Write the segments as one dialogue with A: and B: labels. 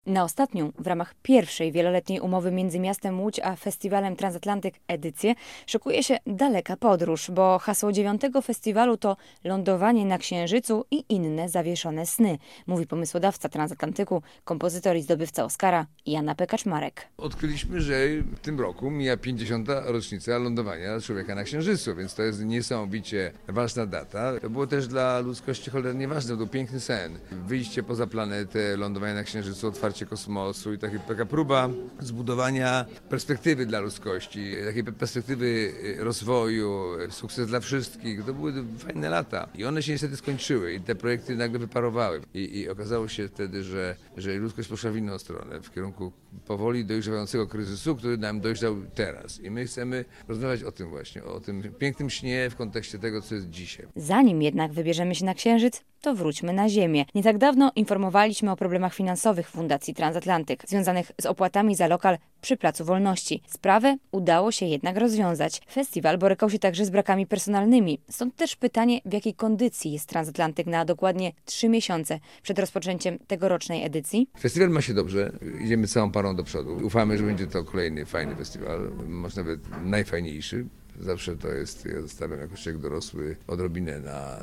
A: Na ostatnią, w ramach pierwszej wieloletniej umowy między miastem Łódź a Festiwalem Transatlantyk edycję, szykuje się daleka podróż, bo hasło 9. festiwalu to lądowanie na Księżycu i inne zawieszone sny, mówi pomysłodawca Transatlantyku, kompozytor i zdobywca Oscara Jan P. Kaczmarek.
B: Odkryliśmy, że w tym roku mija 50. rocznica lądowania człowieka na Księżycu, więc to jest niesamowicie ważna data. To było też dla ludzkości cholernie ważne, to był piękny sen. Wyjście poza planetę, lądowanie na Księżycu, otwarcie kosmosu i taka próba zbudowania perspektywy dla ludzkości, takiej perspektywy rozwoju, sukces dla wszystkich. To były fajne lata i one się niestety skończyły i te projekty nagle wyparowały. I okazało się wtedy, że ludzkość poszła w inną stronę, w kierunku powoli dojrzewającego kryzysu, który nam dojrzał teraz. I my chcemy rozmawiać o tym właśnie, o tym pięknym śnie w kontekście tego, co jest dzisiaj.
A: Zanim jednak wybierzemy się na Księżyc, to wróćmy na Ziemię. Nie tak dawno informowaliśmy o problemach finansowych Fundacji Transatlantyk, związanych z opłatami za lokal przy Placu Wolności. Sprawę udało się jednak rozwiązać. Festiwal borykał się także z brakami personalnymi. Stąd też pytanie, w jakiej kondycji jest Transatlantyk na dokładnie 3 miesiące przed rozpoczęciem tegorocznej edycji.
B: Festiwal ma się dobrze, idziemy całą parą do przodu. Ufamy, że będzie to kolejny fajny festiwal, może nawet najfajniejszy. Zawsze to jest, ja stawiam jako człowiek dorosły odrobinę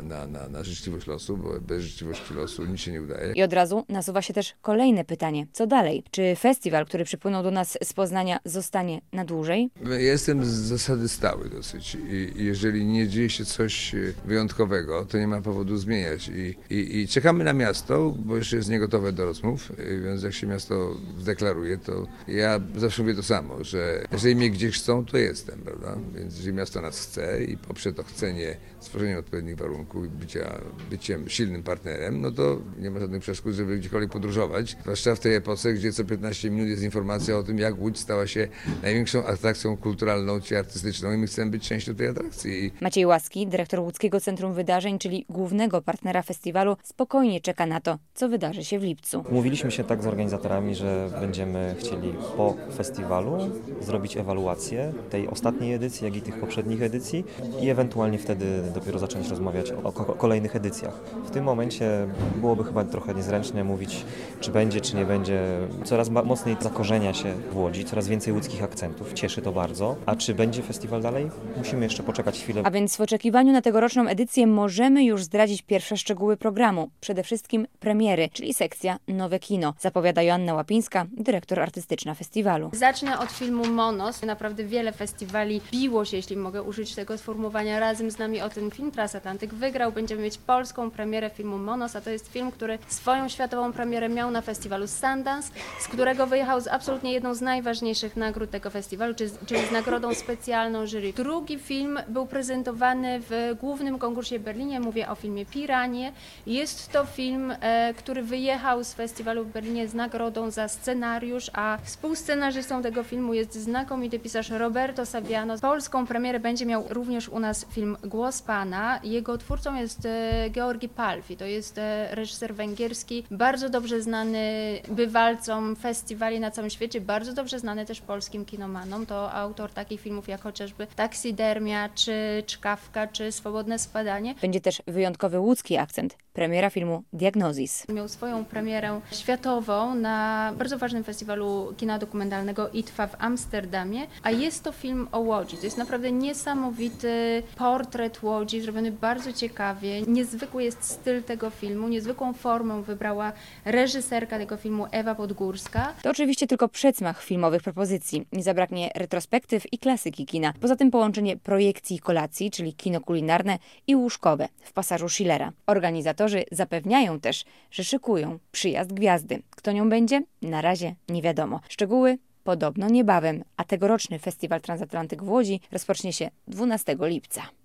B: na życzliwość losu, bo bez życzliwości losu nic się nie udaje.
A: I od razu nasuwa się też kolejne pytanie. Co dalej? Czy festiwal, który przypłynął do nas z Poznania, zostanie na dłużej?
B: Ja jestem z zasady stały dosyć i jeżeli nie dzieje się coś wyjątkowego, to nie ma powodu zmieniać. I czekamy na miasto, bo jeszcze jest niegotowe do rozmów, więc jak się miasto zdeklaruje, to ja zawsze mówię to samo, że jeżeli mnie gdzieś chcą, to jestem, prawda? Więc jeżeli miasto nas chce i poprze to chcenie stworzenia odpowiednich warunków i byciem silnym partnerem, no to nie ma żadnych przeszkód, żeby gdziekolwiek podróżować. Zwłaszcza w tej epoce, gdzie co 15 minut jest informacja o tym, jak Łódź stała się największą atrakcją kulturalną czy artystyczną i my chcemy być częścią tej atrakcji.
A: Maciej Łaski, dyrektor Łódzkiego Centrum Wydarzeń, czyli głównego partnera festiwalu, spokojnie czeka na to, co wydarzy się w lipcu.
C: Umówiliśmy się tak z organizatorami, że będziemy chcieli po festiwalu zrobić ewaluację tej ostatniej edycji, jak i tych poprzednich edycji i ewentualnie wtedy dopiero zacząć rozmawiać o kolejnych edycjach. W tym momencie byłoby chyba trochę niezręcznie mówić, czy będzie, czy nie będzie. Coraz mocniej zakorzenia się w Łodzi, coraz więcej łódzkich akcentów. Cieszy to bardzo. A czy będzie festiwal dalej? Musimy jeszcze poczekać chwilę.
A: A więc w oczekiwaniu na tegoroczną edycję możemy już zdradzić pierwsze szczegóły programu. Przede wszystkim premiery, czyli sekcja Nowe Kino. Zapowiada Joanna Łapińska, dyrektor artystyczna festiwalu.
D: Zacznę od filmu Monos. Naprawdę wiele festiwali biło się, jeśli mogę użyć tego sformułowania, razem z nami o ten film. Transatlantyk wygrał. Będziemy mieć polską premierę filmu Monos, a to jest film, który swoją światową premierę miał na festiwalu Sundance, z którego wyjechał z absolutnie jedną z najważniejszych nagród tego festiwalu, czyli z nagrodą specjalną jury. Drugi film był prezentowany w głównym konkursie w Berlinie. Mówię o filmie Piranie. Jest to film, który wyjechał z festiwalu w Berlinie z nagrodą za scenariusz, a współscenarzystą tego filmu jest znakomity pisarz Roberto Saviano. Polską premierę będzie miał również u nas film Głos Pana. Jego twórcą jest Georgi Palfi. To jest reżyser węgierski, bardzo dobrze znany bywalcom festiwali na całym świecie, bardzo dobrze znany też polskim kinomanom. To autor takich filmów jak chociażby Taksidermia, czy Czkawka, czy Swobodne Spadanie.
A: Będzie też wyjątkowy łódzki akcent. Premiera filmu Diagnozis.
D: Miał swoją premierę światową na bardzo ważnym festiwalu kina dokumentalnego ITFA w Amsterdamie, a jest to film o Łodzi. To jest naprawdę niesamowity portret Łodzi, zrobiony bardzo ciekawie. Niezwykły jest styl tego filmu, niezwykłą formę wybrała reżyserka tego filmu Ewa Podgórska.
A: To oczywiście tylko przedsmak filmowych propozycji. Nie zabraknie retrospektyw i klasyki kina. Poza tym połączenie projekcji i kolacji, czyli kino kulinarne i łóżkowe w pasażu Schillera. Organizatorzy zapewniają też, że szykują przyjazd gwiazdy. Kto nią będzie? Na razie nie wiadomo. Szczegóły podobno niebawem, a tegoroczny Festiwal Transatlantyk w Łodzi rozpocznie się 12 lipca.